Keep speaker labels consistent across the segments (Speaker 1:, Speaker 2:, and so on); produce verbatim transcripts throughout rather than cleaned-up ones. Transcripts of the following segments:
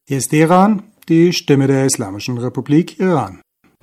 Speaker 1: Hier ist Teheran, die Stimme der Islamischen Republik Iran.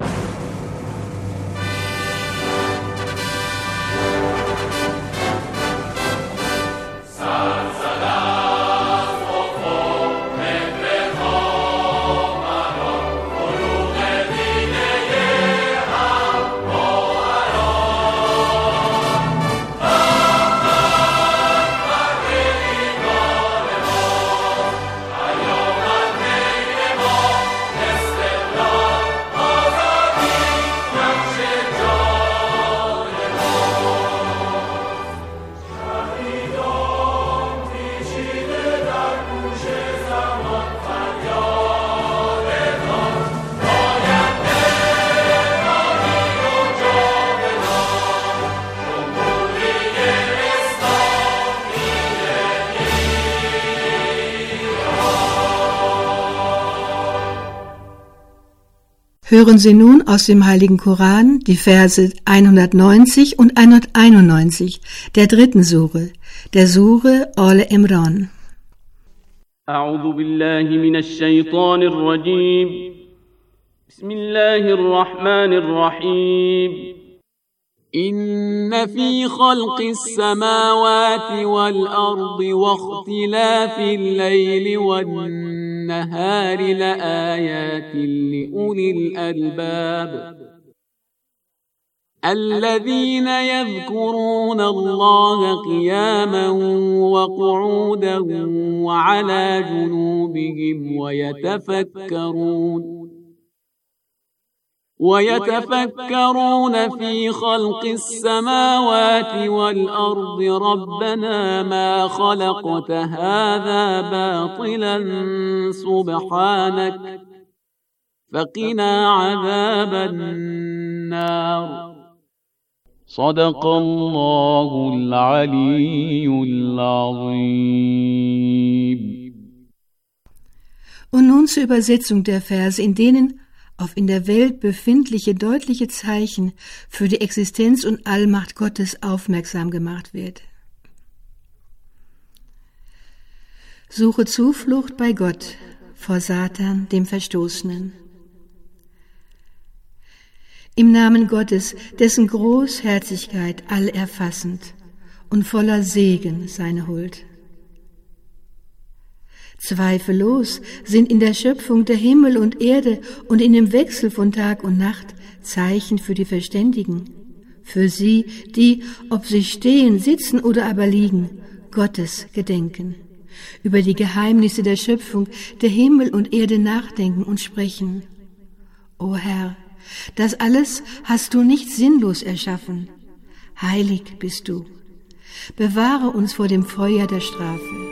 Speaker 2: Hören Sie nun aus dem Heiligen Koran die Verse hundertneunzig und hunderteinundneunzig der dritten Sure, der Sure Al-Imran.
Speaker 3: أعوذ بالله من الشيطان الرجيم بسم الله الرحمن الرحيم إن في خلق السماوات والأرض واختلاف الليل والنهار لآيات لأولي الألباب الذين يذكرون الله قياما وقعودا وعلى جنوبهم ويتفكرون ويتفكرون في خلق السماوات والأرض ربنا ما خلقت هذا باطلا سبحانك فقنا عذاب النار صدق الله العلي العظيم.
Speaker 2: Und nun zur Übersetzung der Verse, in denen auf in der Welt befindliche deutliche Zeichen für die Existenz und Allmacht Gottes aufmerksam gemacht wird. Suche Zuflucht bei Gott vor Satan, dem Verstoßenen. Im Namen Gottes, dessen Großherzigkeit allerfassend und voller Segen seine Huld. Zweifellos sind in der Schöpfung der Himmel und Erde und in dem Wechsel von Tag und Nacht Zeichen für die Verständigen, für sie, die, ob sie stehen, sitzen oder aber liegen, Gottes gedenken, über die Geheimnisse der Schöpfung der Himmel und Erde nachdenken und sprechen. O Herr, das alles hast du nicht sinnlos erschaffen. Heilig bist du. Bewahre uns vor dem Feuer der Strafe.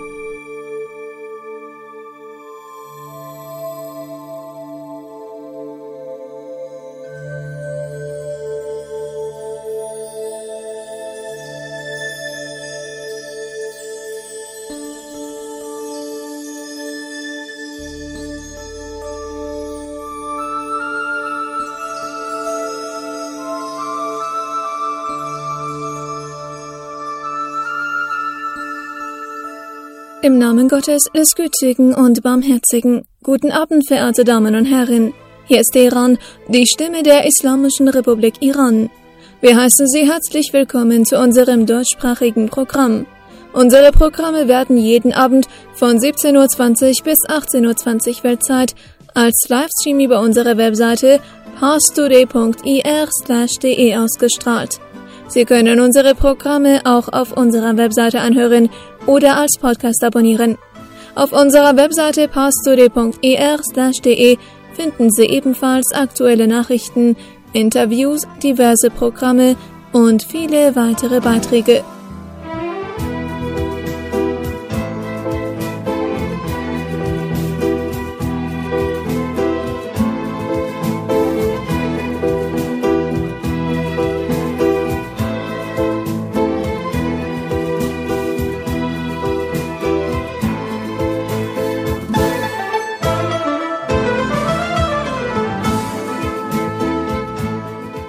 Speaker 4: Im Namen Gottes, des Gütigen und Barmherzigen. Guten Abend, verehrte Damen und Herren. Hier ist Teheran, die Stimme der Islamischen Republik Iran. Wir heißen Sie herzlich willkommen zu unserem deutschsprachigen Programm. Unsere Programme werden jeden Abend von siebzehn Uhr zwanzig bis achtzehn Uhr zwanzig Weltzeit als Livestream über unsere Webseite parstoday punkt ir slash de ausgestrahlt. Sie können unsere Programme auch auf unserer Webseite anhören oder als Podcast abonnieren. Auf unserer Webseite parstoday punkt ir slash de finden Sie ebenfalls aktuelle Nachrichten, Interviews, diverse Programme und viele weitere Beiträge.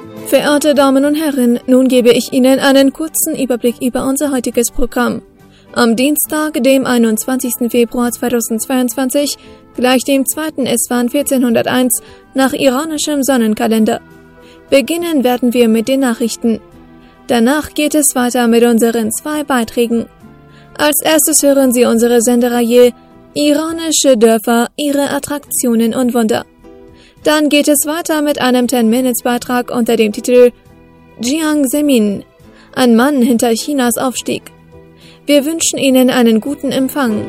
Speaker 4: Verehrte Damen und Herren, nun gebe ich Ihnen einen kurzen Überblick über unser heutiges Programm. Am Dienstag, dem einundzwanzigsten Februar zweitausendzweiundzwanzig, gleich dem zweiten Eswan vierzehnhunderteins nach iranischem Sonnenkalender. Beginnen werden wir mit den Nachrichten. Danach geht es weiter mit unseren zwei Beiträgen. Als erstes hören Sie unsere Sendereihe Iranische Dörfer, ihre Attraktionen und Wunder. Dann geht es weiter mit einem zehn-Minutes-Beitrag unter dem Titel Jiang Zemin, ein Mann hinter Chinas Aufstieg. Wir wünschen Ihnen einen guten Empfang.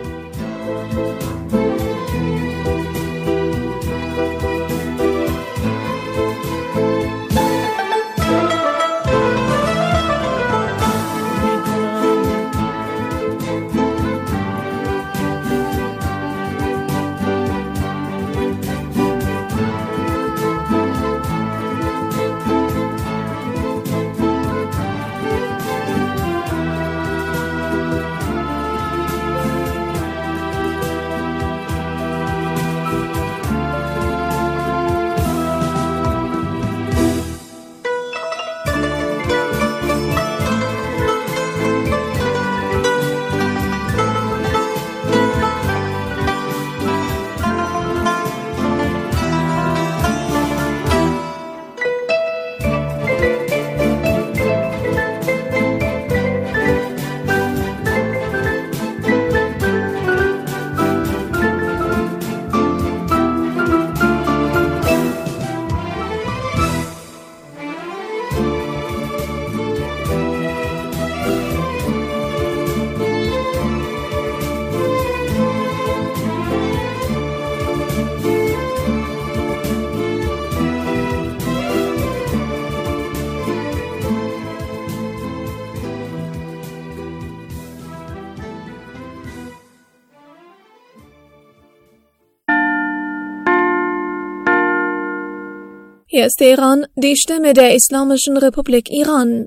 Speaker 4: Hier ist Teheran, die Stimme der Islamischen Republik Iran.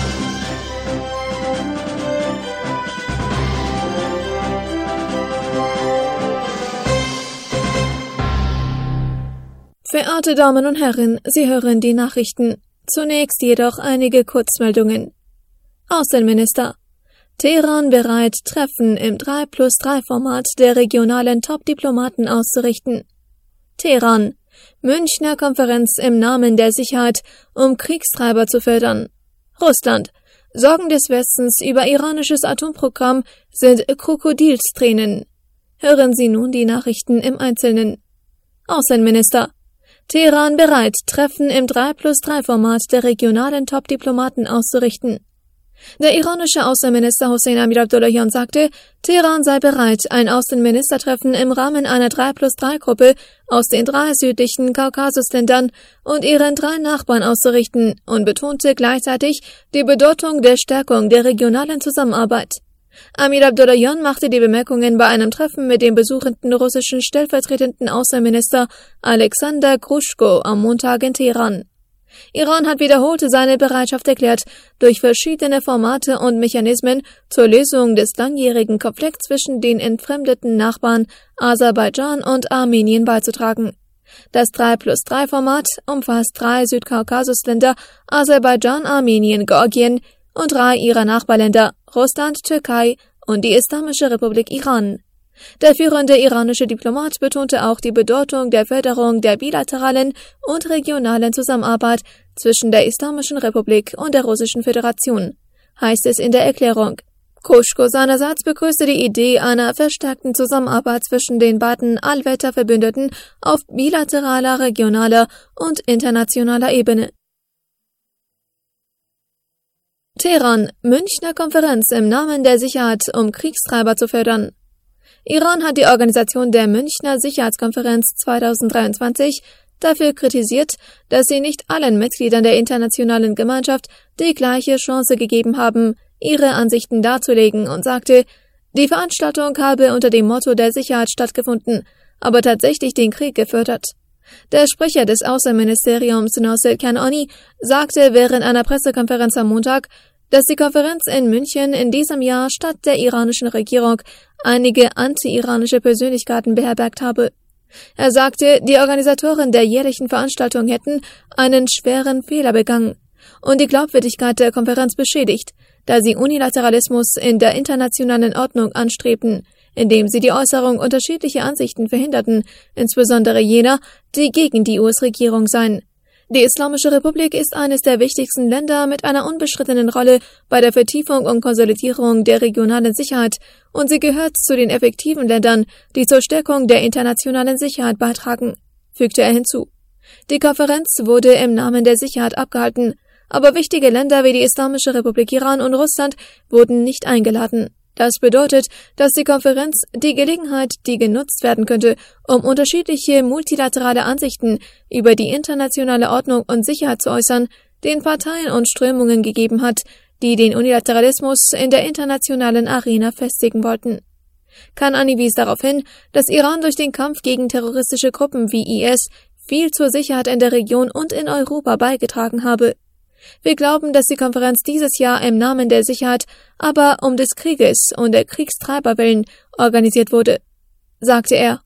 Speaker 4: Verehrte Damen und Herren, Sie hören die Nachrichten. Zunächst jedoch einige Kurzmeldungen. Außenminister. Teheran bereit, Treffen im drei plus drei Format der regionalen Top-Diplomaten auszurichten. Teheran. Münchner Konferenz im Namen der Sicherheit, um Kriegstreiber zu fördern. Russland. Sorgen des Westens über iranisches Atomprogramm sind Krokodilstränen. Hören Sie nun die Nachrichten im Einzelnen. Außenminister. Teheran bereit, Treffen im drei plus drei Format der regionalen Top-Diplomaten auszurichten. Der iranische Außenminister Hossein Amir-Abdollahian sagte, Teheran sei bereit, ein Außenministertreffen im Rahmen einer drei plus drei Gruppe aus den drei südlichen Kaukasusländern und ihren drei Nachbarn auszurichten und betonte gleichzeitig die Bedeutung der Stärkung der regionalen Zusammenarbeit. Amir-Abdollahian machte die Bemerkungen bei einem Treffen mit dem besuchenden russischen stellvertretenden Außenminister Alexander Gruschko am Montag in Teheran. Iran hat wiederholt seine Bereitschaft erklärt, durch verschiedene Formate und Mechanismen zur Lösung des langjährigen Konflikts zwischen den entfremdeten Nachbarn Aserbaidschan und Armenien beizutragen. Das drei plus drei Format umfasst drei Südkaukasusländer, Aserbaidschan, Armenien, Georgien und drei ihrer Nachbarländer, Russland, Türkei und die Islamische Republik Iran. Der führende iranische Diplomat betonte auch die Bedeutung der Förderung der bilateralen und regionalen Zusammenarbeit zwischen der Islamischen Republik und der Russischen Föderation, heißt es in der Erklärung. Gruschko seinerseits begrüßte die Idee einer verstärkten Zusammenarbeit zwischen den beiden Allwetterverbündeten auf bilateraler, regionaler und internationaler Ebene. Teheran, Münchner Konferenz im Namen der Sicherheit, um Kriegstreiber zu fördern. Iran hat die Organisation der Münchner Sicherheitskonferenz zweitausenddreiundzwanzig dafür kritisiert, dass sie nicht allen Mitgliedern der internationalen Gemeinschaft die gleiche Chance gegeben haben, ihre Ansichten darzulegen, und sagte, die Veranstaltung habe unter dem Motto der Sicherheit stattgefunden, aber tatsächlich den Krieg gefördert. Der Sprecher des Außenministeriums Nosir Kanani sagte während einer Pressekonferenz am Montag, dass die Konferenz in München in diesem Jahr statt der iranischen Regierung einige anti-iranische Persönlichkeiten beherbergt habe. Er sagte, die Organisatoren der jährlichen Veranstaltung hätten einen schweren Fehler begangen und die Glaubwürdigkeit der Konferenz beschädigt, da sie Unilateralismus in der internationalen Ordnung anstrebten, indem sie die Äußerung unterschiedlicher Ansichten verhinderten, insbesondere jener, die gegen die U S-Regierung seien. Die Islamische Republik ist eines der wichtigsten Länder mit einer unbestrittenen Rolle bei der Vertiefung und Konsolidierung der regionalen Sicherheit, und sie gehört zu den effektiven Ländern, die zur Stärkung der internationalen Sicherheit beitragen, fügte er hinzu. Die Konferenz wurde im Namen der Sicherheit abgehalten, aber wichtige Länder wie die Islamische Republik Iran und Russland wurden nicht eingeladen. Das bedeutet, dass die Konferenz die Gelegenheit, die genutzt werden könnte, um unterschiedliche multilaterale Ansichten über die internationale Ordnung und Sicherheit zu äußern, den Parteien und Strömungen gegeben hat, die den Unilateralismus in der internationalen Arena festigen wollten. Kanani wies darauf hin, dass Iran durch den Kampf gegen terroristische Gruppen wie I S viel zur Sicherheit in der Region und in Europa beigetragen habe. Wir glauben, dass die Konferenz dieses Jahr im Namen der Sicherheit, aber um des Krieges und der Kriegstreiber willen organisiert wurde, sagte er.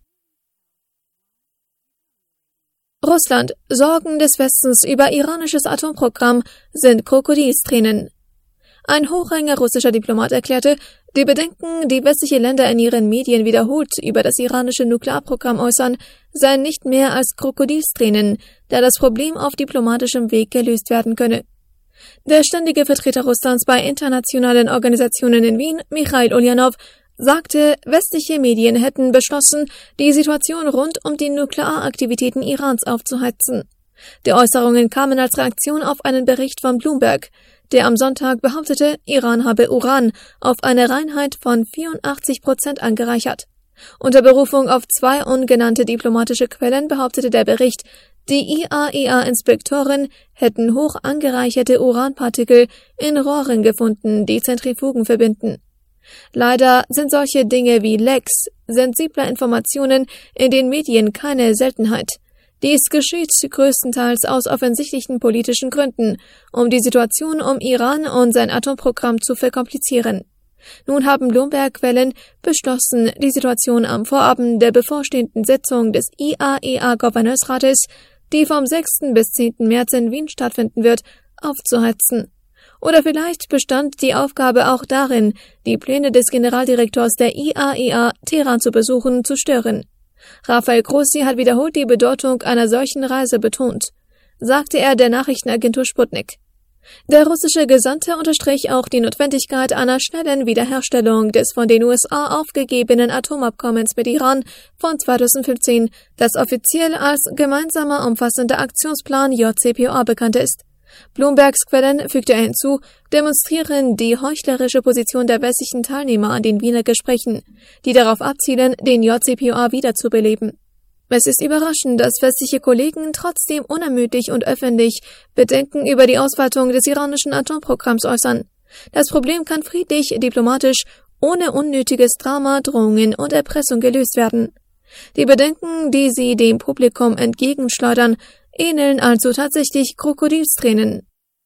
Speaker 4: Russland: Sorgen des Westens über iranisches Atomprogramm sind Krokodilstränen. Ein hochrangiger russischer Diplomat erklärte, die Bedenken, die westliche Länder in ihren Medien wiederholt über das iranische Nuklearprogramm äußern, seien nicht mehr als Krokodilstränen, da das Problem auf diplomatischem Weg gelöst werden könne. Der ständige Vertreter Russlands bei internationalen Organisationen in Wien, Michail Ulyanov, sagte, westliche Medien hätten beschlossen, die Situation rund um die Nuklearaktivitäten Irans aufzuheizen. Die Äußerungen kamen als Reaktion auf einen Bericht von Bloomberg, der am Sonntag behauptete, Iran habe Uran auf eine Reinheit von vierundachtzig Prozent angereichert. Unter Berufung auf zwei ungenannte diplomatische Quellen behauptete der Bericht, die I A E A-Inspektoren hätten hoch angereicherte Uranpartikel in Rohren gefunden, die Zentrifugen verbinden. Leider sind solche Dinge wie Lecks, sensibler Informationen in den Medien keine Seltenheit. Dies geschieht größtenteils aus offensichtlichen politischen Gründen, um die Situation um Iran und sein Atomprogramm zu verkomplizieren. Nun haben Bloomberg-Quellen beschlossen, die Situation am Vorabend der bevorstehenden Sitzung des I A E A-Gouverneursrates, die vom sechsten bis zehnten März in Wien stattfinden wird, aufzuheizen. Oder vielleicht bestand die Aufgabe auch darin, die Pläne des Generaldirektors der I A E A, Teheran zu besuchen, zu stören. Rafael Grossi hat wiederholt die Bedeutung einer solchen Reise betont, sagte er der Nachrichtenagentur Sputnik. Der russische Gesandte unterstrich auch die Notwendigkeit einer schnellen Wiederherstellung des von den U S A aufgegebenen Atomabkommens mit Iran von zweitausendfünfzehn, das offiziell als gemeinsamer umfassender Aktionsplan J C P O A bekannt ist. Bloombergs Quellen, fügte er hinzu, demonstrieren die heuchlerische Position der westlichen Teilnehmer an den Wiener Gesprächen, die darauf abzielen, den J C P O A wiederzubeleben. Es ist überraschend, dass westliche Kollegen trotzdem unermüdlich und öffentlich Bedenken über die Ausweitung des iranischen Atomprogramms äußern. Das Problem kann friedlich, diplomatisch, ohne unnötiges Drama, Drohungen und Erpressung gelöst werden. Die Bedenken, die sie dem Publikum entgegenschleudern, ähneln also tatsächlich Krokodilstränen.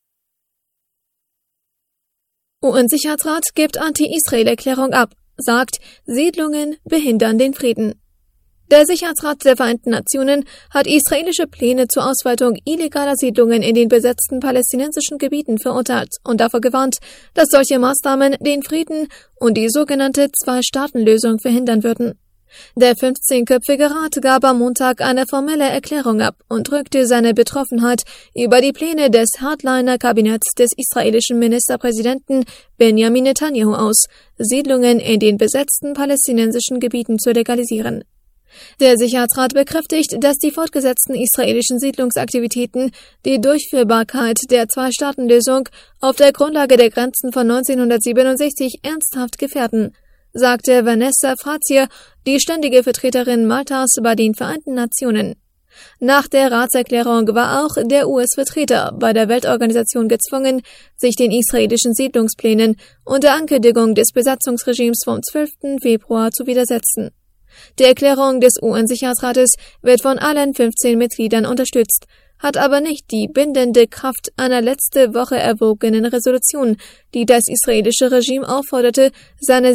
Speaker 4: U N-Sicherheitsrat gibt Anti-Israel-Erklärung ab, sagt, Siedlungen behindern den Frieden. Der Sicherheitsrat der Vereinten Nationen hat israelische Pläne zur Ausweitung illegaler Siedlungen in den besetzten palästinensischen Gebieten verurteilt und davor gewarnt, dass solche Maßnahmen den Frieden und die sogenannte Zwei-Staaten-Lösung verhindern würden. Der fünfzehnköpfige Rat gab am Montag eine formelle Erklärung ab und drückte seine Betroffenheit über die Pläne des Hardliner-Kabinetts des israelischen Ministerpräsidenten Benjamin Netanyahu aus, Siedlungen in den besetzten palästinensischen Gebieten zu legalisieren. Der Sicherheitsrat bekräftigt, dass die fortgesetzten israelischen Siedlungsaktivitäten die Durchführbarkeit der Zwei-Staaten-Lösung auf der Grundlage der Grenzen von neunzehnhundertsiebenundsechzig ernsthaft gefährden, sagte Vanessa Frazier, die ständige Vertreterin Maltas bei den Vereinten Nationen. Nach der Ratserklärung war auch der U S-Vertreter bei der Weltorganisation gezwungen, sich den israelischen Siedlungsplänen und der Ankündigung des Besatzungsregimes vom zwölften Februar zu widersetzen. Die Erklärung des U N-Sicherheitsrates wird von allen fünfzehn Mitgliedern unterstützt, hat aber nicht die bindende Kraft einer letzte Woche erwogenen Resolution, die das israelische Regime aufforderte, seine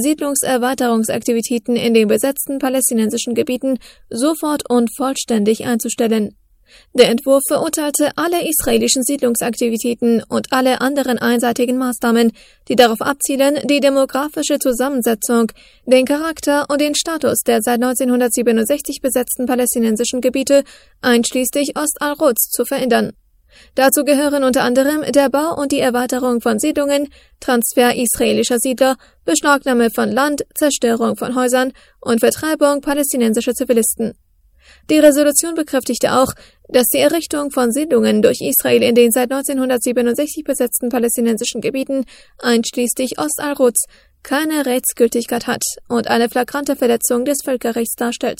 Speaker 4: Siedlungserweiterungsaktivitäten in den besetzten palästinensischen Gebieten sofort und vollständig einzustellen. Der Entwurf verurteilte alle israelischen Siedlungsaktivitäten und alle anderen einseitigen Maßnahmen, die darauf abzielen, die demografische Zusammensetzung, den Charakter und den Status der seit neunzehnhundertsiebenundsechzig besetzten palästinensischen Gebiete, einschließlich Ost al-Quds, zu verändern. Dazu gehören unter anderem der Bau und die Erweiterung von Siedlungen, Transfer israelischer Siedler, Beschlagnahme von Land, Zerstörung von Häusern und Vertreibung palästinensischer Zivilisten. Die Resolution bekräftigte auch, dass die Errichtung von Siedlungen durch Israel in den seit neunzehnhundertsiebenundsechzig besetzten palästinensischen Gebieten, einschließlich Ost al-Quds, keine Rechtsgültigkeit hat und eine flagrante Verletzung des Völkerrechts darstellt.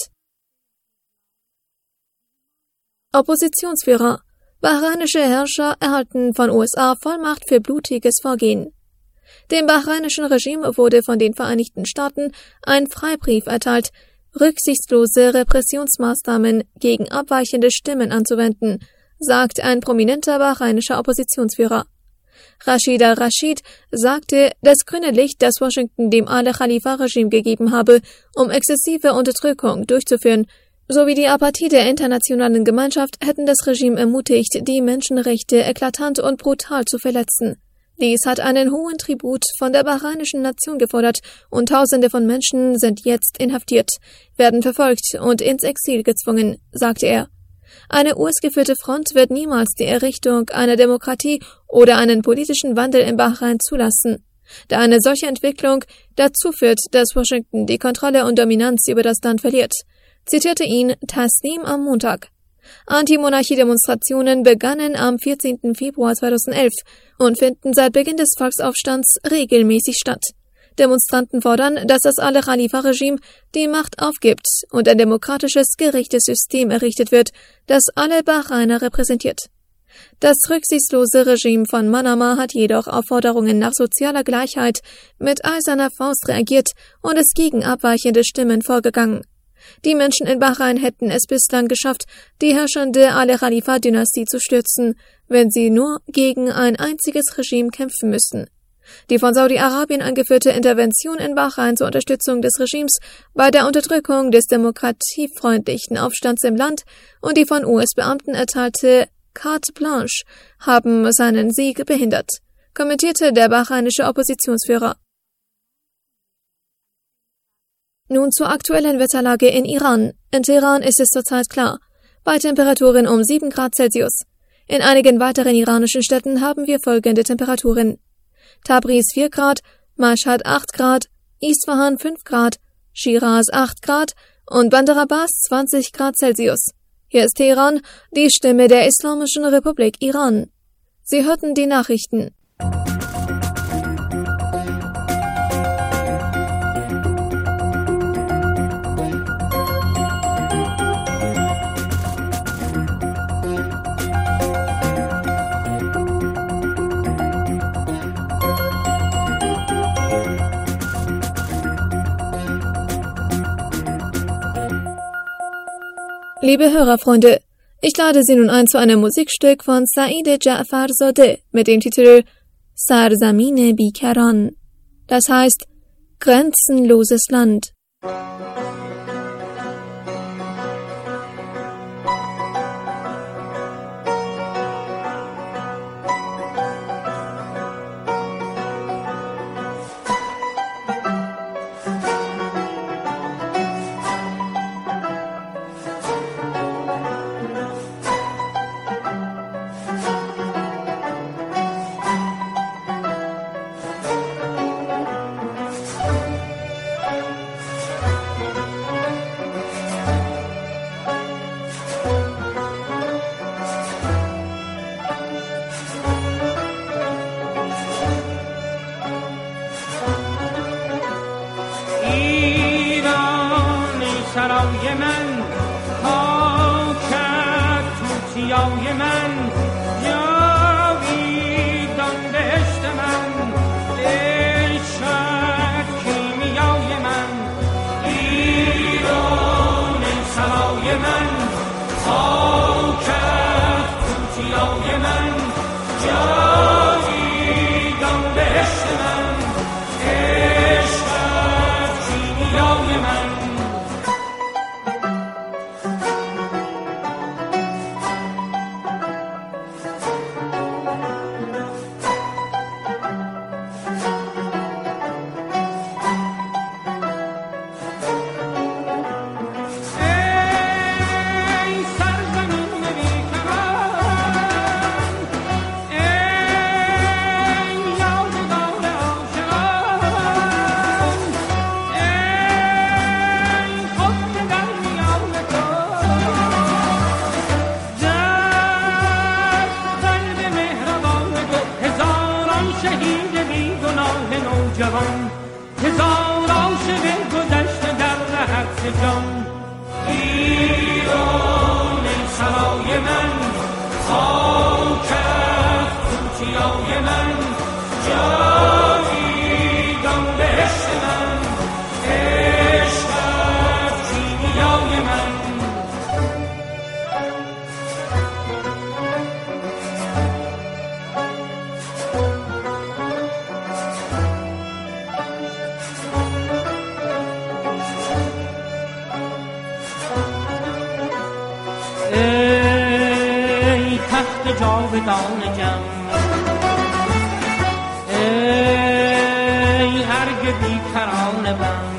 Speaker 4: Oppositionsführer. Bahrainische Herrscher erhalten von U S A Vollmacht für blutiges Vorgehen. Dem bahrainischen Regime wurde von den Vereinigten Staaten ein Freibrief erteilt, rücksichtslose Repressionsmaßnahmen gegen abweichende Stimmen anzuwenden, sagt ein prominenter bahrainischer Oppositionsführer. Rashid al-Rashid sagte, das grüne Licht, das Washington dem Al-Khalifa-Regime gegeben habe, um exzessive Unterdrückung durchzuführen, sowie die Apathie der internationalen Gemeinschaft hätten das Regime ermutigt, die Menschenrechte eklatant und brutal zu verletzen. Dies hat einen hohen Tribut von der bahrainischen Nation gefordert und Tausende von Menschen sind jetzt inhaftiert, werden verfolgt und ins Exil gezwungen, sagte er. Eine U S-geführte Front wird niemals die Errichtung einer Demokratie oder einen politischen Wandel in Bahrain zulassen, da eine solche Entwicklung dazu führt, dass Washington die Kontrolle und Dominanz über das Land verliert, zitierte ihn Tasnim am Montag. Anti-Monarchie-Demonstrationen begannen am vierzehnten Februar zweitausendelf und finden seit Beginn des Volksaufstands regelmäßig statt. Demonstranten fordern, dass das Al-Khalifa-Regime die Macht aufgibt und ein demokratisches, gerechtes System errichtet wird, das alle Bahrainer repräsentiert. Das rücksichtslose Regime von Manama hat jedoch auf Forderungen nach sozialer Gleichheit mit eiserner Faust reagiert und ist gegen abweichende Stimmen vorgegangen. Die Menschen in Bahrain hätten es bislang geschafft, die herrschende Al-Khalifa-Dynastie zu stürzen, wenn sie nur gegen ein einziges Regime kämpfen müssten. Die von Saudi-Arabien angeführte Intervention in Bahrain zur Unterstützung des Regimes bei der Unterdrückung des demokratiefreundlichen Aufstands im Land und die von U S-Beamten erteilte Carte Blanche haben seinen Sieg behindert, kommentierte der bahrainische Oppositionsführer. Nun zur aktuellen Wetterlage in Iran. In Teheran ist es zurzeit klar, bei Temperaturen um sieben Grad Celsius. In einigen weiteren iranischen Städten haben wir folgende Temperaturen: Tabriz vier Grad, Mashhad acht Grad, Isfahan fünf Grad, Shiraz acht Grad und Bandar Abbas zwanzig Grad Celsius. Hier ist Teheran, die Stimme der Islamischen Republik Iran. Sie hörten die Nachrichten. Liebe Hörerfreunde, ich lade Sie nun ein zu einem Musikstück von Said Ja'farzadeh mit dem Titel Sarzamine Bikaran. Das heißt grenzenloses Land.
Speaker 5: ای تخت جاودان جم، ای ارگ بیکران بم،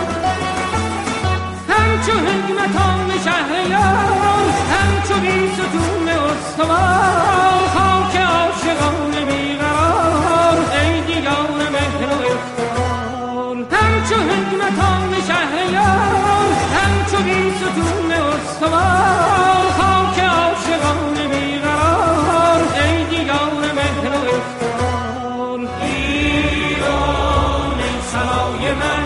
Speaker 5: همچو حکمتان شهریار، همچو بی ستون استوار، خاک عاشقان بیقرار، ای دیگان مهر و افتخار. همچو حکمتان شهریار، همچو بی ستون استوار، خاک عاشقان بیقرار، ای دیگان مهر و افتخار. ایران ای سرای من،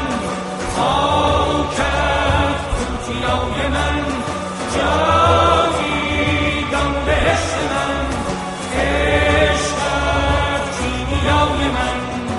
Speaker 5: خاکت توتیای من، جاویدان بهشت من، عشقت کیمیای من.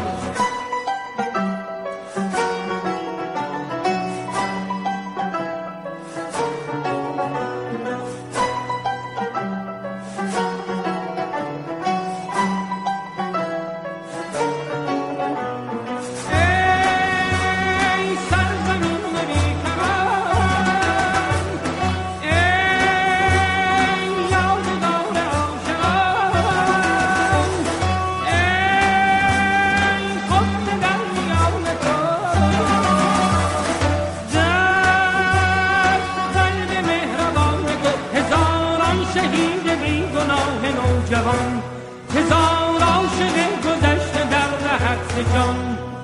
Speaker 5: هزار عاشق گذشته در رهت جان.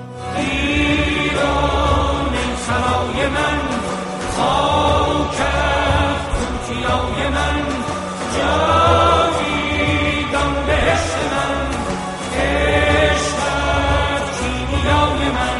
Speaker 5: ایران ای سرای من، خاکت توتیای من، جاویدان بهشت من، عشقت کیمیای من.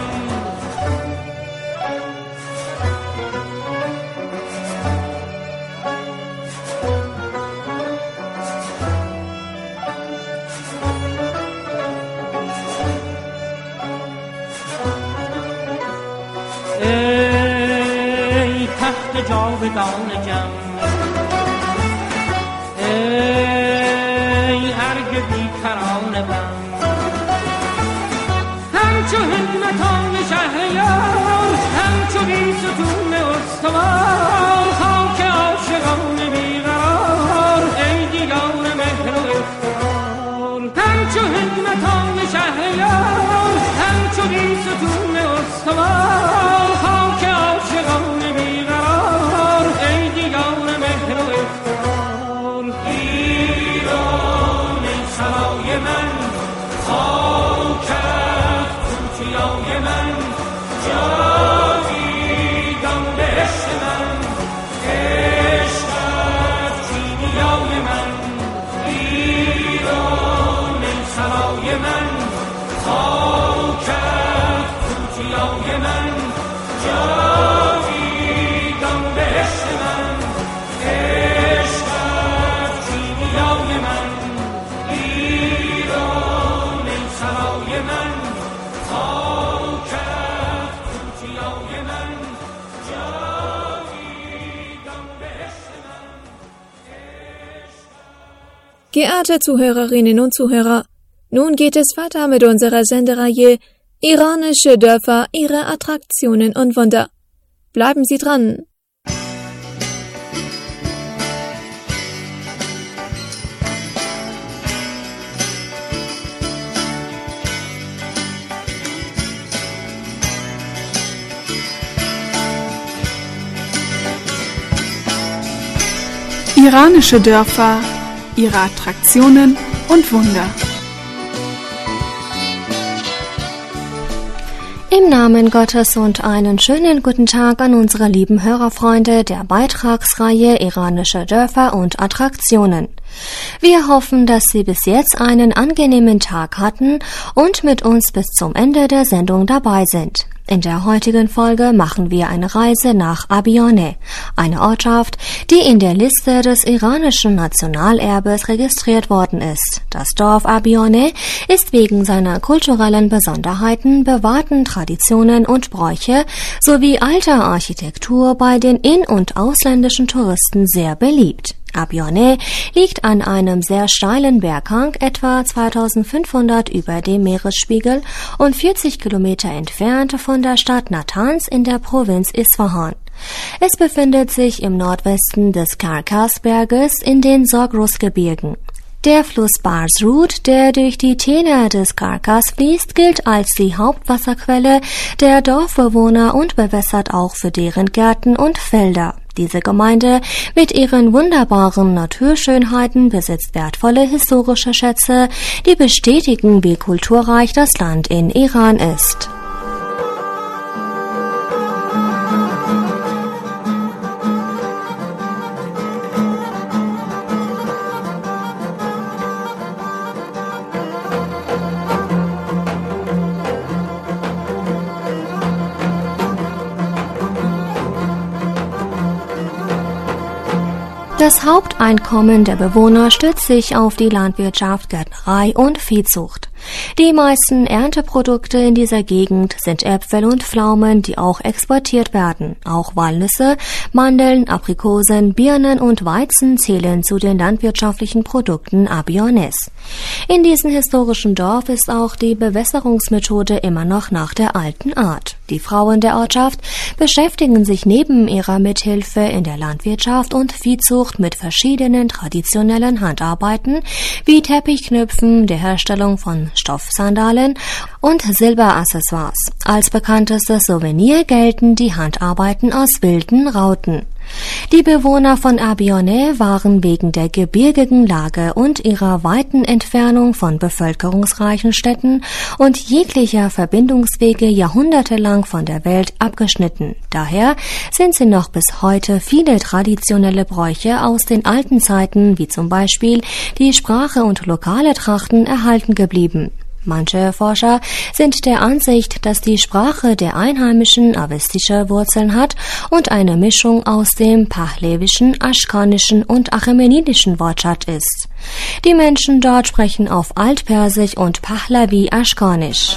Speaker 5: ای تخت جاودان جم، ای ارگ بیکران بم، همچو حکمتان شهریار، همچو بی ستون استوار، خاک عاشقان بیقرار، ای دیگان مهر و افتخار. همچو حکمتان شهریار، همچو بی ستون استوار، خاک عاشقان بیقرار، ای دیگان مهر و افتخار. ایران ای سرای من، خاکت توتیای من، جاویدان بهشت من، عشقت کیمیای من. ایران ای سرای من، خاکت توتیای من، جاویدان بهشت من، عشقت کیمیای من. ایران ای سرای من، خاکت توتیای من، جاویدان بهشت من.
Speaker 4: Geehrte Zuhörerinnen und Zuhörer, nun geht es weiter mit unserer Sendereihe Iranische Dörfer, ihre Attraktionen und Wunder. Bleiben Sie dran!
Speaker 6: Iranische Dörfer, ihre Attraktionen und Wunder.
Speaker 7: Im Namen Gottes und einen schönen guten Tag an unsere lieben Hörerfreunde der Beitragsreihe Iranische Dörfer und Attraktionen. Wir hoffen, dass Sie bis jetzt einen angenehmen Tag hatten und mit uns bis zum Ende der Sendung dabei sind. In der heutigen Folge machen wir eine Reise nach Abione, eine Ortschaft, die in der Liste des iranischen Nationalerbes registriert worden ist. Das Dorf Abione ist wegen seiner kulturellen Besonderheiten, bewahrten Traditionen und Bräuche sowie alter Architektur bei den in- und ausländischen Touristen sehr beliebt. Abione liegt an einem sehr steilen Berghang, etwa zweitausendfünfhundert über dem Meeresspiegel und vierzig Kilometer entfernt von der Stadt Natanz in der Provinz Isfahan. Es befindet sich im Nordwesten des Karkasberges in den Zagros-Gebirgen. Der Fluss Barsrud, der durch die Täler des Karkas fließt, gilt als die Hauptwasserquelle der Dorfbewohner und bewässert auch für deren Gärten und Felder. Diese Gemeinde mit ihren wunderbaren Naturschönheiten besitzt wertvolle historische Schätze, die bestätigen, wie kulturreich das Land in Iran ist. Das Haupteinkommen der Bewohner stützt sich auf die Landwirtschaft, Gärtnerei und Viehzucht. Die meisten Ernteprodukte in dieser Gegend sind Äpfel und Pflaumen, die auch exportiert werden. Auch Walnüsse, Mandeln, Aprikosen, Birnen und Weizen zählen zu den landwirtschaftlichen Produkten Abiones. In diesem historischen Dorf ist auch die Bewässerungsmethode immer noch nach der alten Art. Die Frauen der Ortschaft beschäftigen sich neben ihrer Mithilfe in der Landwirtschaft und Viehzucht mit verschiedenen traditionellen Handarbeiten wie Teppichknüpfen, der Herstellung von Stoffsandalen und Silberaccessoires. Als bekanntestes Souvenir gelten die Handarbeiten aus wilden Rauten. Die Bewohner von Abione waren wegen der gebirgigen Lage und ihrer weiten Entfernung von bevölkerungsreichen Städten und jeglicher Verbindungswege jahrhundertelang von der Welt abgeschnitten. Daher sind sie noch bis heute viele traditionelle Bräuche aus den alten Zeiten, wie zum Beispiel die Sprache und lokale Trachten, erhalten geblieben. Manche Forscher sind der Ansicht, dass die Sprache der Einheimischen avestische Wurzeln hat und eine Mischung aus dem pahlewischen, aschkanischen und achämenidischen Wortschatz ist. Die Menschen dort sprechen auf Altpersisch und Pahlavi-Aschkanisch.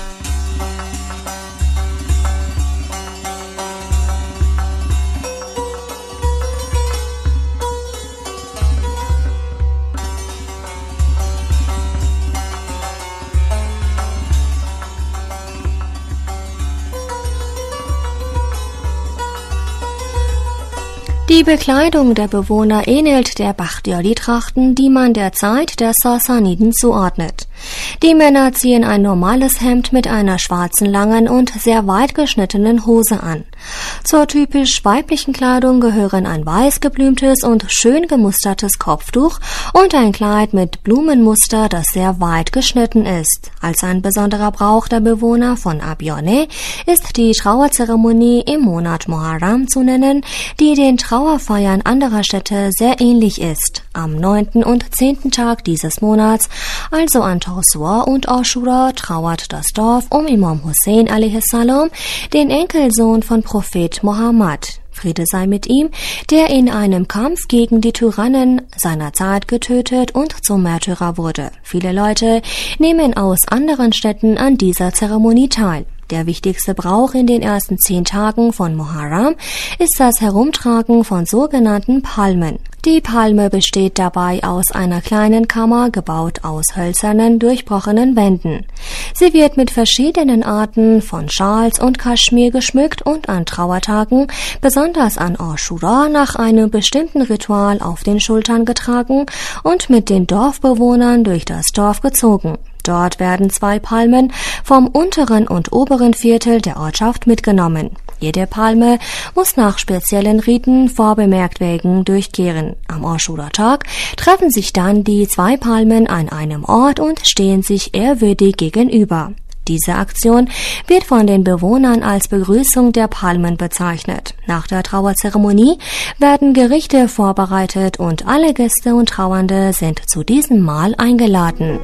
Speaker 7: Die Bekleidung der Bewohner ähnelt der Bakhtiari-Trachten, die man der Zeit der Sassaniden zuordnet. Die Männer ziehen ein normales Hemd mit einer schwarzen, langen und sehr weit geschnittenen Hose an. Zur typisch weiblichen Kleidung gehören ein weiß geblümtes und schön gemustertes Kopftuch und ein Kleid mit Blumenmuster, das sehr weit geschnitten ist. Als ein besonderer Brauch der Bewohner von Abione ist die Trauerzeremonie im Monat Muharram zu nennen, die den Trauerfeiern anderer Städte sehr ähnlich ist. Am neunten und zehnten Tag dieses Monats, also an Tasu'a und Ashura, trauert das Dorf um Imam Hussein a.s., den Enkelsohn von Prophet Mohammed, Friede sei mit ihm, der in einem Kampf gegen die Tyrannen seiner Zeit getötet und zum Märtyrer wurde. Viele Leute nehmen aus anderen Städten an dieser Zeremonie teil. Der wichtigste Brauch in den ersten zehn Tagen von Muharram ist das Herumtragen von sogenannten Palmen. Die Palme besteht dabei aus einer kleinen Kammer, gebaut aus hölzernen, durchbrochenen Wänden. Sie wird mit verschiedenen Arten von Schals und Kaschmir geschmückt und an Trauertagen, besonders an Ashura, nach einem bestimmten Ritual auf den Schultern getragen und mit den Dorfbewohnern durch das Dorf gezogen. Dort werden zwei Palmen vom unteren und oberen Viertel der Ortschaft mitgenommen. Jede Palme muss nach speziellen Riten vorbemerkt wegen durchkehren. Am Ashura-Tag treffen sich dann die zwei Palmen an einem Ort und stehen sich ehrwürdig gegenüber. Diese Aktion wird von den Bewohnern als Begrüßung der Palmen bezeichnet. Nach der Trauerzeremonie werden Gerichte vorbereitet und alle Gäste und Trauernde sind zu diesem Mahl eingeladen.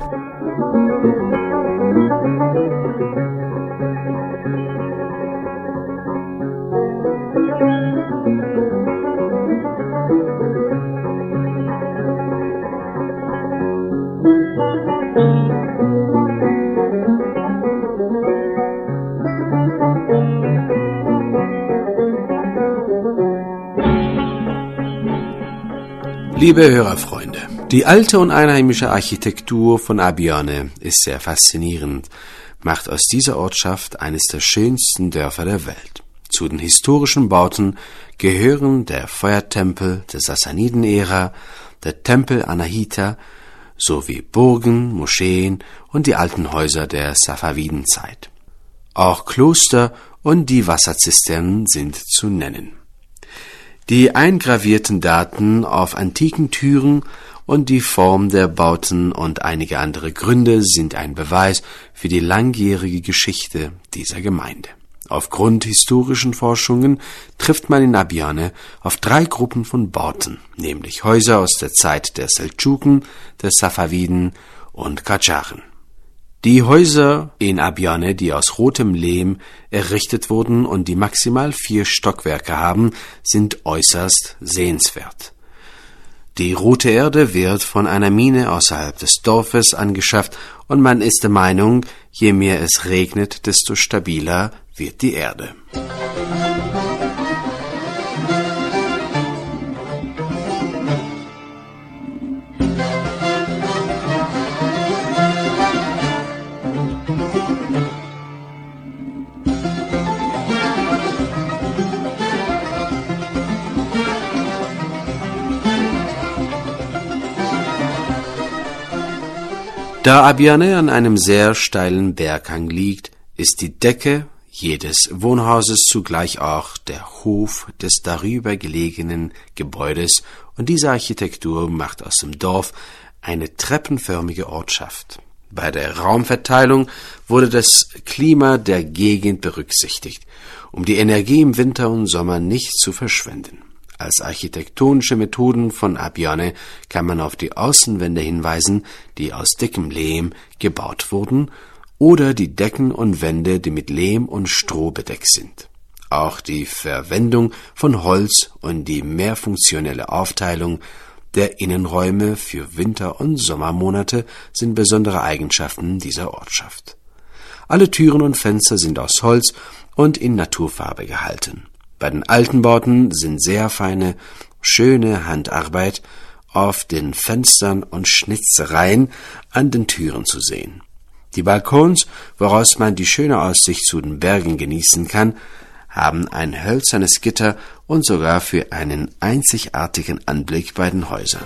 Speaker 8: Liebe Hörerfreunde, die alte und einheimische Architektur von Abione ist sehr faszinierend, macht aus dieser Ortschaft eines der schönsten Dörfer der Welt. Zu den historischen Bauten gehören der Feuertempel der Sassanidenära, der Tempel Anahita sowie Burgen, Moscheen und die alten Häuser der Safavidenzeit. Auch Kloster und die Wasserzisternen sind zu nennen. Die eingravierten Daten auf antiken Türen und die Form der Bauten und einige andere Gründe sind ein Beweis für die langjährige Geschichte dieser Gemeinde. Aufgrund historischen Forschungen trifft man in Abiane auf drei Gruppen von Bauten, nämlich Häuser aus der Zeit der Seldschuken, der Safaviden und Kadscharen. Die Häuser in Abiane, die aus rotem Lehm errichtet wurden und die maximal vier Stockwerke haben, sind äußerst sehenswert. Die rote Erde wird von einer Mine außerhalb des Dorfes angeschafft und man ist der Meinung, je mehr es regnet, desto stabiler wird die Erde. Da Abiane an einem sehr steilen Berghang liegt, ist die Decke jedes Wohnhauses zugleich auch der Hof des darüber gelegenen Gebäudes, und diese Architektur macht aus dem Dorf eine treppenförmige Ortschaft. Bei der Raumverteilung wurde das Klima der Gegend berücksichtigt, um die Energie im Winter und Sommer nicht zu verschwenden. Als architektonische Methoden von Abiane kann man auf die Außenwände hinweisen, die aus dickem Lehm gebaut wurden, oder die Decken und Wände, die mit Lehm und Stroh bedeckt sind. Auch die Verwendung von Holz und die mehrfunktionelle Aufteilung der Innenräume für Winter- und Sommermonate sind besondere Eigenschaften dieser Ortschaft. Alle Türen und Fenster sind aus Holz und in Naturfarbe gehalten. Bei den alten Bauten sind sehr feine, schöne Handarbeit auf den Fenstern und Schnitzereien an den Türen zu sehen. Die Balkons, woraus man die schöne Aussicht zu den Bergen genießen kann, haben ein hölzernes Gitter und sogar für einen einzigartigen Anblick bei den Häusern.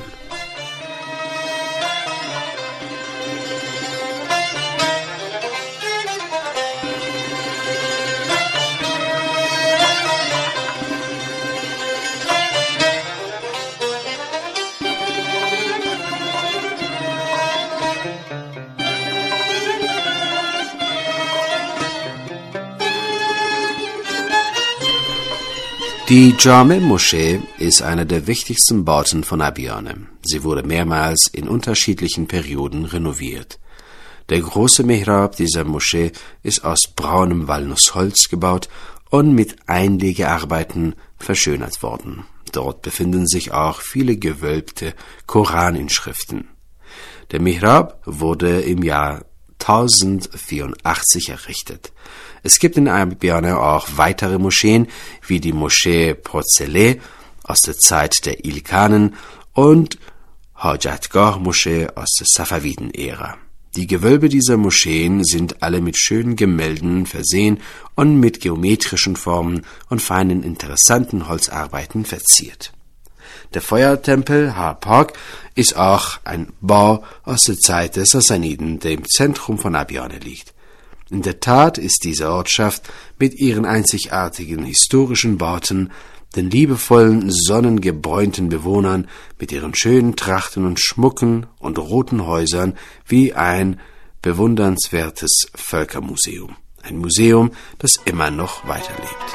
Speaker 8: Die Jame-Moschee ist eine der wichtigsten Bauten von Abiane. Sie wurde mehrmals in unterschiedlichen Perioden renoviert. Der große Mihrab dieser Moschee ist aus braunem Walnussholz gebaut und mit Einlegearbeiten verschönert worden. Dort befinden sich auch viele gewölbte Koraninschriften. Der Mihrab wurde im Jahr tausendvierundachtzig errichtet. Es gibt in Abiane auch weitere Moscheen, wie die Moschee Prozele aus der Zeit der Ilkhanen und Hajatgah-Moschee aus der Safaviden-Ära. Die Gewölbe dieser Moscheen sind alle mit schönen Gemälden versehen und mit geometrischen Formen und feinen, interessanten Holzarbeiten verziert. Der Feuertempel Har-Park ist auch ein Bau aus der Zeit der Sassaniden, der im Zentrum von Abiane liegt. In der Tat ist diese Ortschaft mit ihren einzigartigen historischen Bauten, den liebevollen, sonnengebräunten Bewohnern, mit ihren schönen Trachten und Schmucken und roten Häusern wie ein bewundernswertes Völkermuseum. Ein Museum, das immer noch weiterlebt.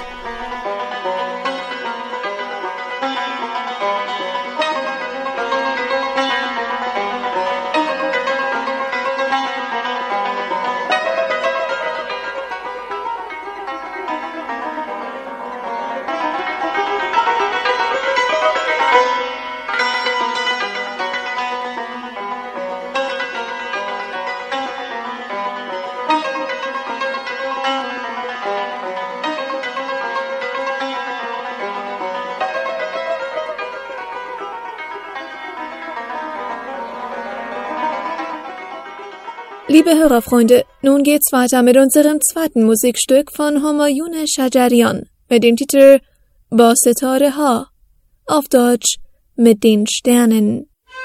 Speaker 4: Liebe Hörerfreunde, nun geht's weiter mit unserem zweiten Musikstück von Homoyune Shajarian mit dem Titel با ستاره ها. Auf Deutsch mit den Sternen.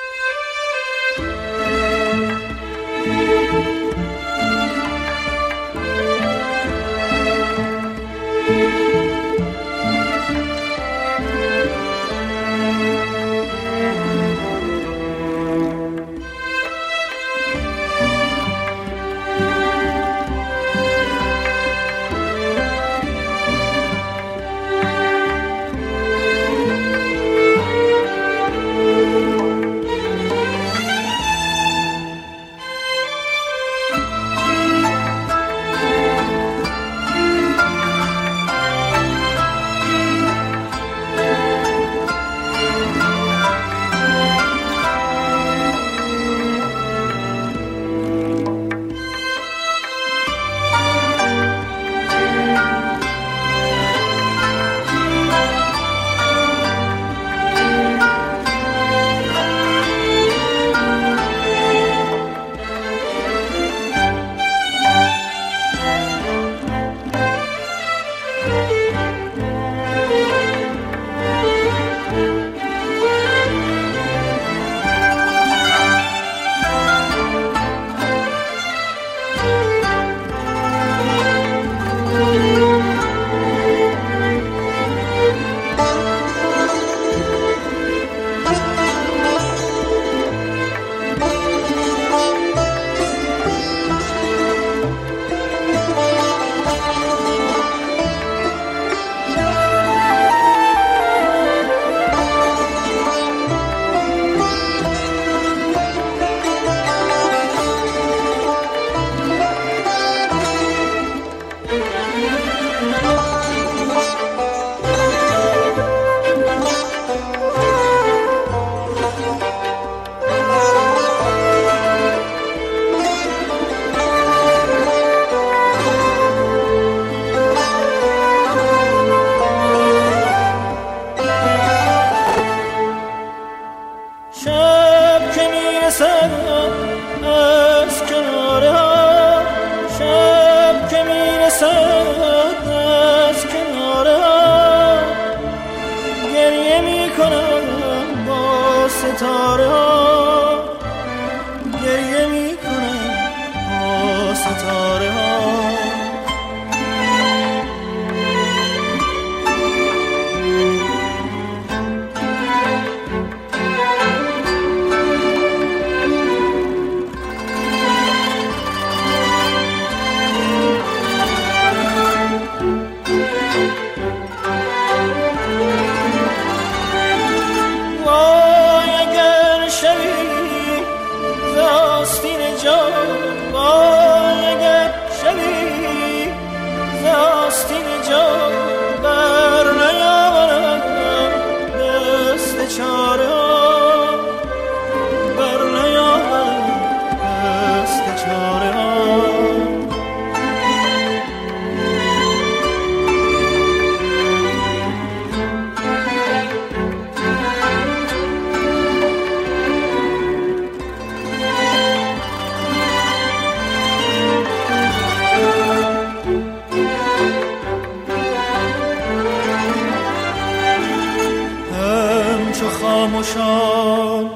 Speaker 9: خاموشان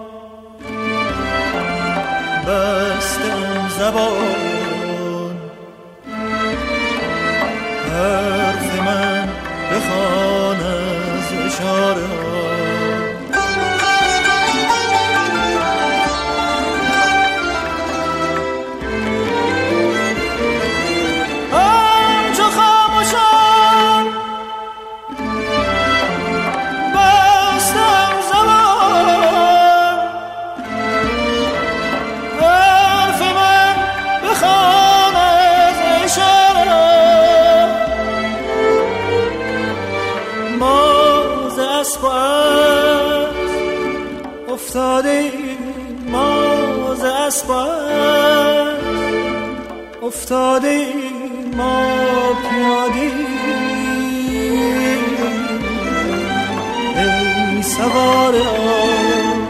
Speaker 9: بستم زبان، حرف من بخوان از اشاره افتاده ما ز اسباب، افتاده ما پیاده ای سوار آب.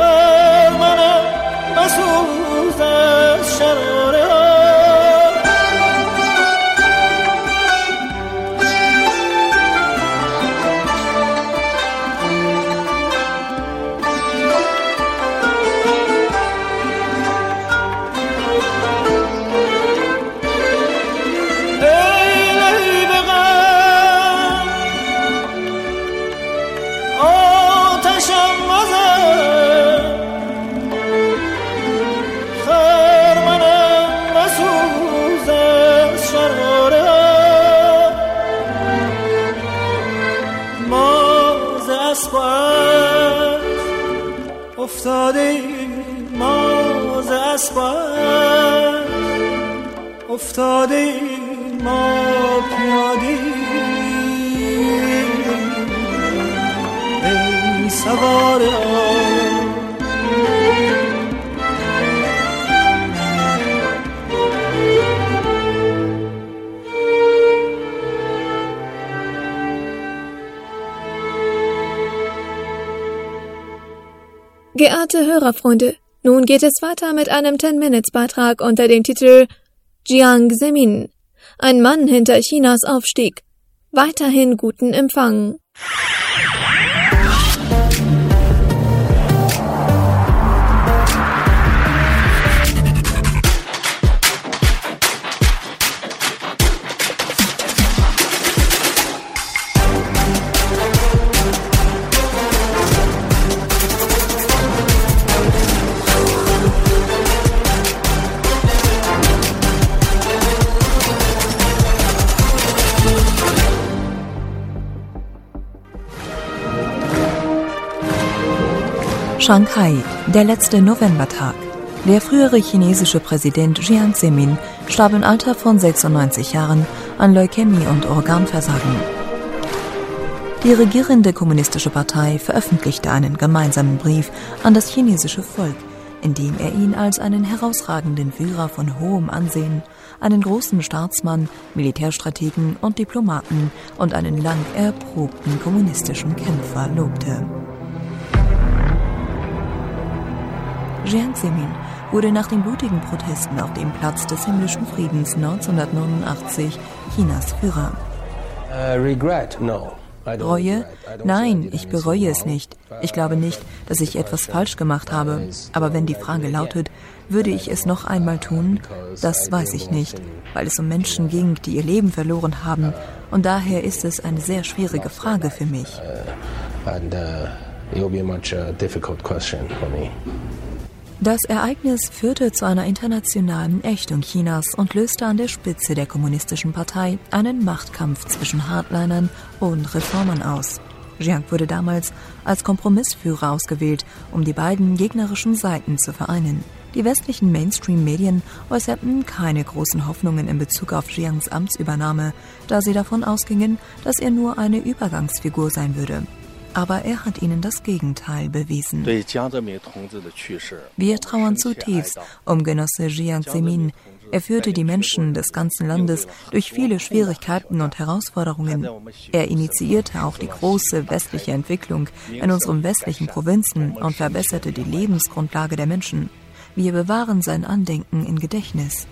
Speaker 9: خرمنم مسوز از شراره ها. افتاده ما ز اسباب افتاده ما پیاده ای سوار آب.
Speaker 4: Geehrte Hörerfreunde, nun geht es weiter mit einem Ten-Minutes-Beitrag unter dem Titel Jiang Zemin, ein Mann hinter Chinas Aufstieg. Weiterhin guten Empfang.
Speaker 10: Shanghai, der letzte Novembertag. Der frühere chinesische Präsident Jiang Zemin starb im Alter von sechsundneunzig Jahren an Leukämie und Organversagen. Die regierende kommunistische Partei veröffentlichte einen gemeinsamen Brief an das chinesische Volk, in dem er ihn als einen herausragenden Führer von hohem Ansehen, einen großen Staatsmann, Militärstrategen und Diplomaten und einen lang erprobten kommunistischen Kämpfer lobte. Jiang Zemin wurde nach den blutigen Protesten auf dem Platz des himmlischen Friedens neunzehnhundertneunundachtzig Chinas Führer. Reue? Nein, ich bereue es nicht. Ich glaube nicht, dass ich etwas falsch gemacht habe. Aber wenn die Frage lautet, würde ich es noch einmal tun? Das weiß ich nicht, weil es um Menschen ging, die ihr Leben verloren haben. Und daher ist es eine sehr schwierige Frage für mich. Das Ereignis führte zu einer internationalen Ächtung Chinas und löste an der Spitze der kommunistischen Partei einen Machtkampf zwischen Hardlinern und Reformern aus. Jiang wurde damals als Kompromissführer ausgewählt, um die beiden gegnerischen Seiten zu vereinen. Die westlichen Mainstream-Medien äußerten keine großen Hoffnungen in Bezug auf Jiangs Amtsübernahme, da sie davon ausgingen, dass er nur eine Übergangsfigur sein würde. Aber er hat ihnen das Gegenteil bewiesen. Wir trauern zutiefst um Genosse Jiang Zemin. Er führte die Menschen des ganzen Landes durch viele Schwierigkeiten und Herausforderungen. Er initiierte auch die große westliche Entwicklung in unseren westlichen Provinzen und verbesserte die Lebensgrundlage der Menschen. Wir bewahren sein Andenken in Gedächtnis.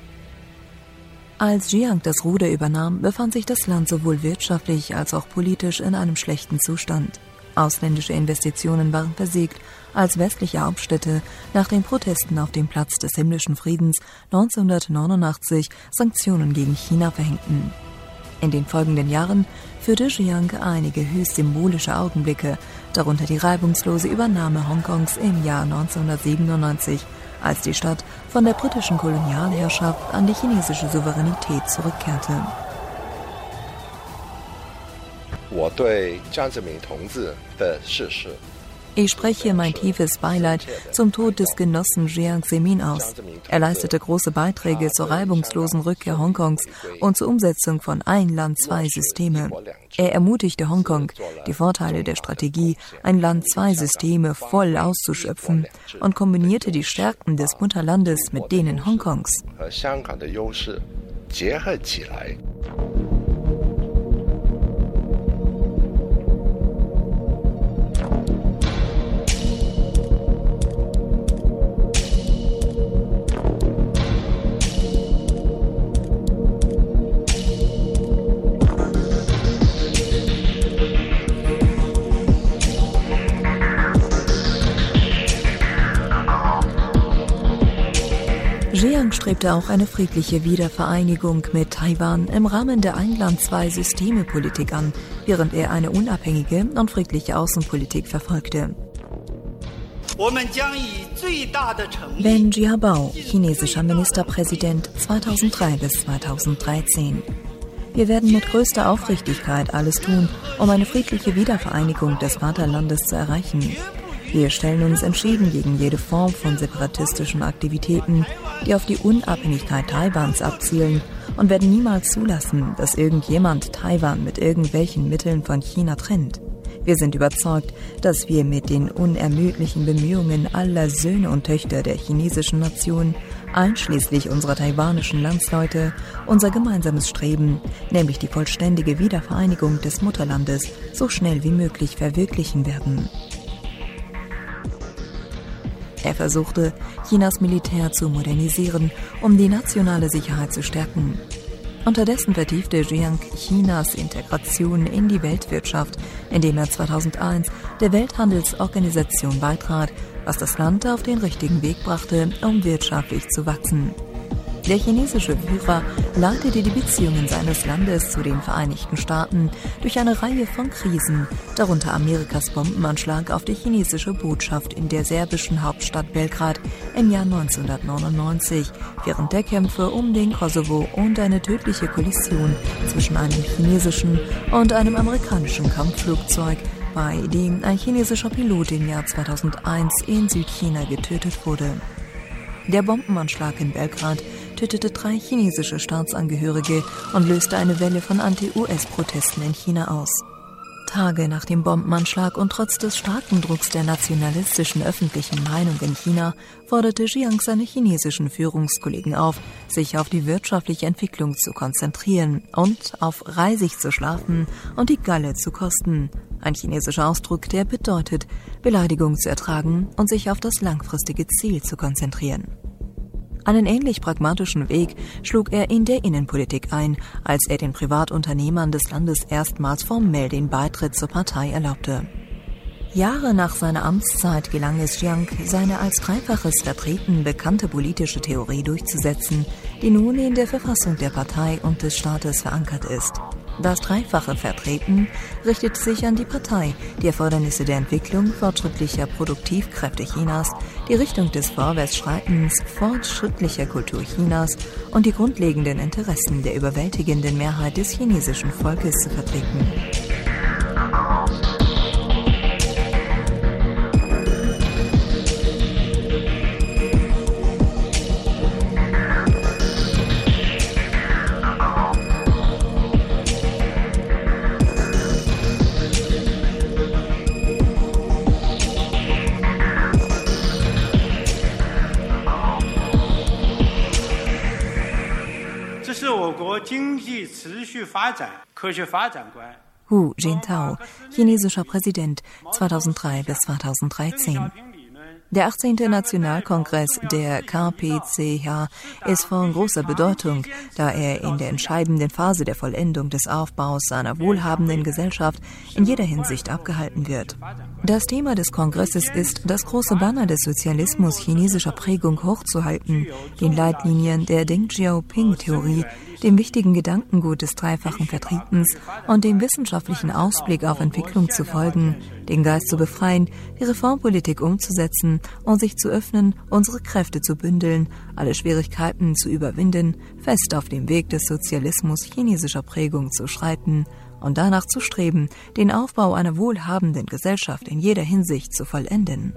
Speaker 10: Als Jiang das Ruder übernahm, befand sich das Land sowohl wirtschaftlich als auch politisch in einem schlechten Zustand. Ausländische Investitionen waren versiegt, als westliche Hauptstädte nach den Protesten auf dem Platz des himmlischen Friedens neunzehnhundertneunundachtzig Sanktionen gegen China verhängten. In den folgenden Jahren führte Jiang einige höchst symbolische Augenblicke, darunter die reibungslose Übernahme Hongkongs im Jahr neunzehnhundertsiebenundneunzig, als die Stadt von der britischen Kolonialherrschaft an die chinesische Souveränität zurückkehrte. Ich spreche mein tiefes Beileid zum Tod des Genossen Jiang Zemin aus. Er leistete große Beiträge zur reibungslosen Rückkehr Hongkongs und zur Umsetzung von Ein Land, zwei Systeme. Er ermutigte Hongkong, die Vorteile der Strategie Ein Land, zwei Systeme voll auszuschöpfen und kombinierte die Stärken des Mutterlandes mit denen Hongkongs. Chiang strebte auch eine friedliche Wiedervereinigung mit Taiwan im Rahmen der Ein-Land-Zwei-Systeme-Politik an, während er eine unabhängige und friedliche Außenpolitik verfolgte. Wen Jiabao, chinesischer Ministerpräsident zweitausenddrei bis zweitausenddreizehn. Wir werden mit größter Aufrichtigkeit alles tun, um eine friedliche Wiedervereinigung des Vaterlandes zu erreichen. Wir stellen uns entschieden gegen jede Form von separatistischen Aktivitäten, die auf die Unabhängigkeit Taiwans abzielen, und werden niemals zulassen, dass irgendjemand Taiwan mit irgendwelchen Mitteln von China trennt. Wir sind überzeugt, dass wir mit den unermüdlichen Bemühungen aller Söhne und Töchter der chinesischen Nation, einschließlich unserer taiwanischen Landsleute, unser gemeinsames Streben, nämlich die vollständige Wiedervereinigung des Mutterlandes, so schnell wie möglich verwirklichen werden. Er versuchte, Chinas Militär zu modernisieren, um die nationale Sicherheit zu stärken. Unterdessen vertiefte Jiang Chinas Integration in die Weltwirtschaft, indem er zweitausendeins der Welthandelsorganisation beitrat, was das Land auf den richtigen Weg brachte, um wirtschaftlich zu wachsen. Der chinesische Führer leitete die Beziehungen seines Landes zu den Vereinigten Staaten durch eine Reihe von Krisen, darunter Amerikas Bombenanschlag auf die chinesische Botschaft in der serbischen Hauptstadt Belgrad im Jahr neunzehnhundertneunundneunzig, während der Kämpfe um den Kosovo und eine tödliche Kollision zwischen einem chinesischen und einem amerikanischen Kampfflugzeug, bei dem ein chinesischer Pilot im Jahr zweitausendeins in Südchina getötet wurde. Der Bombenanschlag in Belgrad tötete drei chinesische Staatsangehörige und löste eine Welle von Anti-U S-Protesten in China aus. Tage nach dem Bombenanschlag und trotz des starken Drucks der nationalistischen öffentlichen Meinung in China forderte Jiang seine chinesischen Führungskollegen auf, sich auf die wirtschaftliche Entwicklung zu konzentrieren und auf reisig zu schlafen und die Galle zu kosten. Ein chinesischer Ausdruck, der bedeutet, Beleidigung zu ertragen und sich auf das langfristige Ziel zu konzentrieren. Einen ähnlich pragmatischen Weg schlug er in der Innenpolitik ein, als er den Privatunternehmern des Landes erstmals formell den Beitritt zur Partei erlaubte. Jahre nach seiner Amtszeit gelang es Jiang, seine als dreifaches Vertreten bekannte politische Theorie durchzusetzen, die nun in der Verfassung der Partei und des Staates verankert ist. Das dreifache Vertreten richtet sich an die Partei, die Erfordernisse der Entwicklung fortschrittlicher Produktivkräfte Chinas, die Richtung des Vorwärtsschreitens fortschrittlicher Kultur Chinas und die grundlegenden Interessen der überwältigenden Mehrheit des chinesischen Volkes zu vertreten. Hu Jintao, chinesischer Präsident zweitausenddrei bis zweitausenddreizehn. Der achtzehnte Nationalkongress der K P C H ist von großer Bedeutung, da er in der entscheidenden Phase der Vollendung des Aufbaus einer wohlhabenden Gesellschaft in jeder Hinsicht abgehalten wird. Das Thema des Kongresses ist, das große Banner des Sozialismus chinesischer Prägung hochzuhalten, den Leitlinien der Deng Xiaoping-Theorie, dem wichtigen Gedankengut des dreifachen Vertretens und dem wissenschaftlichen Ausblick auf Entwicklung zu folgen, den Geist zu befreien, die Reformpolitik umzusetzen und sich zu öffnen, unsere Kräfte zu bündeln, alle Schwierigkeiten zu überwinden, fest auf dem Weg des Sozialismus chinesischer Prägung zu schreiten und danach zu streben, den Aufbau einer wohlhabenden Gesellschaft in jeder Hinsicht zu vollenden.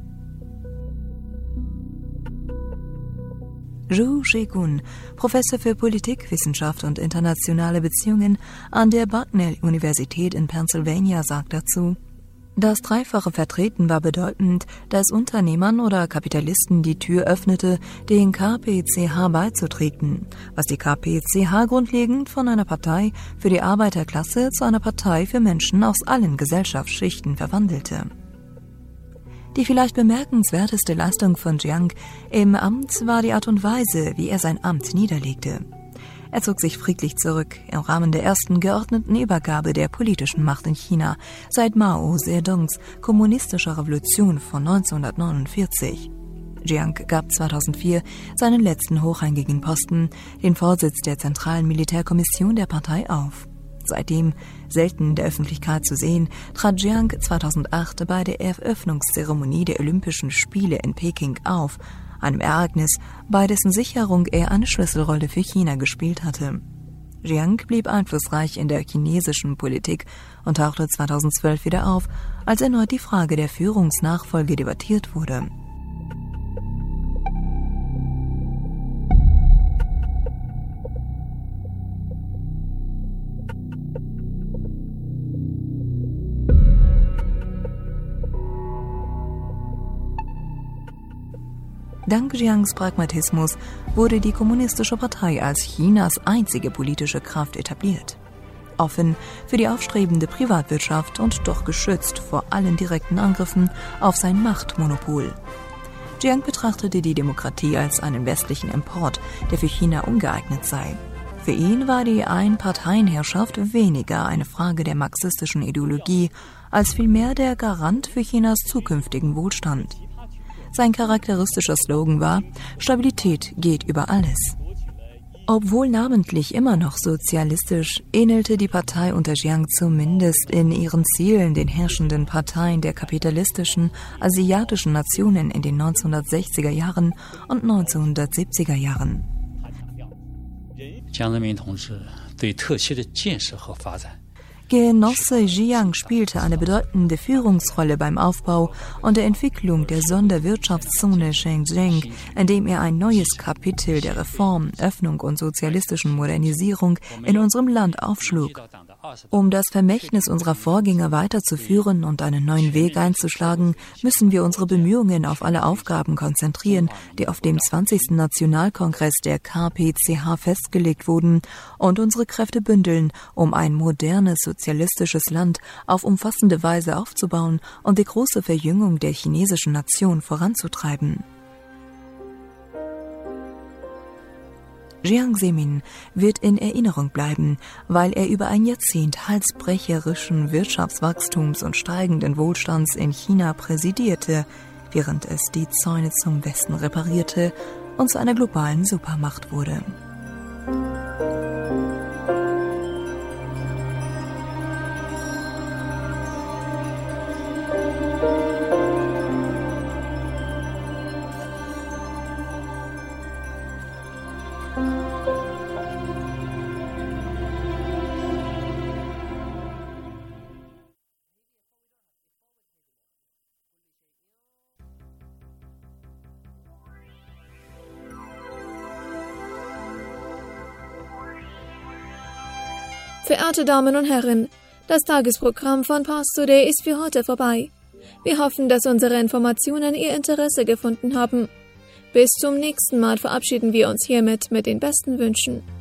Speaker 10: Zhu Zhigun, Professor für Politikwissenschaft und internationale Beziehungen an der Bucknell-Universität in Pennsylvania, sagt dazu: Das dreifache Vertreten war bedeutend, da es Unternehmern oder Kapitalisten die Tür öffnete, den K P C H beizutreten, was die K P C H grundlegend von einer Partei für die Arbeiterklasse zu einer Partei für Menschen aus allen Gesellschaftsschichten verwandelte. Die vielleicht bemerkenswerteste Leistung von Jiang im Amt war die Art und Weise, wie er sein Amt niederlegte. Er zog sich friedlich zurück im Rahmen der ersten geordneten Übergabe der politischen Macht in China seit Mao Zedongs kommunistischer Revolution von neunzehnhundertneunundvierzig. Jiang gab zweitausendvier seinen letzten hochrangigen Posten, den Vorsitz der Zentralen Militärkommission der Partei, auf. Seitdem selten in der Öffentlichkeit zu sehen, trat Jiang zweitausendacht bei der Eröffnungszeremonie der Olympischen Spiele in Peking auf, einem Ereignis, bei dessen Sicherung er eine Schlüsselrolle für China gespielt hatte. Jiang blieb einflussreich in der chinesischen Politik und tauchte zweitausendzwölf wieder auf, als erneut die Frage der Führungsnachfolge debattiert wurde. Dank Jiangs Pragmatismus wurde die Kommunistische Partei als Chinas einzige politische Kraft etabliert. Offen für die aufstrebende Privatwirtschaft und doch geschützt vor allen direkten Angriffen auf sein Machtmonopol. Jiang betrachtete die Demokratie als einen westlichen Import, der für China ungeeignet sei. Für ihn war die Einparteienherrschaft weniger eine Frage der marxistischen Ideologie, als vielmehr der Garant für Chinas zukünftigen Wohlstand. Sein charakteristischer Slogan war: Stabilität geht über alles. Obwohl namentlich immer noch sozialistisch, ähnelte die Partei unter Jiang zumindest in ihren Zielen den herrschenden Parteien der kapitalistischen asiatischen Nationen in den neunzehnhundertsechziger Jahren und neunzehnhundertsiebziger Jahren. Genosse Jiang spielte eine bedeutende Führungsrolle beim Aufbau und der Entwicklung der Sonderwirtschaftszone Shenzhen, indem er ein neues Kapitel der Reform, Öffnung und sozialistischen Modernisierung in unserem Land aufschlug. Um das Vermächtnis unserer Vorgänger weiterzuführen und einen neuen Weg einzuschlagen, müssen wir unsere Bemühungen auf alle Aufgaben konzentrieren, die auf dem zwanzigsten Nationalkongress der K P C H festgelegt wurden, und unsere Kräfte bündeln, um ein modernes sozialistisches Land auf umfassende Weise aufzubauen und die große Verjüngung der chinesischen Nation voranzutreiben. Jiang Zemin wird in Erinnerung bleiben, weil er über ein Jahrzehnt halsbrecherischen Wirtschaftswachstums und steigenden Wohlstands in China präsidierte, während es die Zäune zum Westen reparierte und zu einer globalen Supermacht wurde.
Speaker 4: Verehrte Damen und Herren, das Tagesprogramm von Pars Today ist für heute vorbei. Wir hoffen, dass unsere Informationen Ihr Interesse gefunden haben. Bis zum nächsten Mal verabschieden wir uns hiermit mit den besten Wünschen.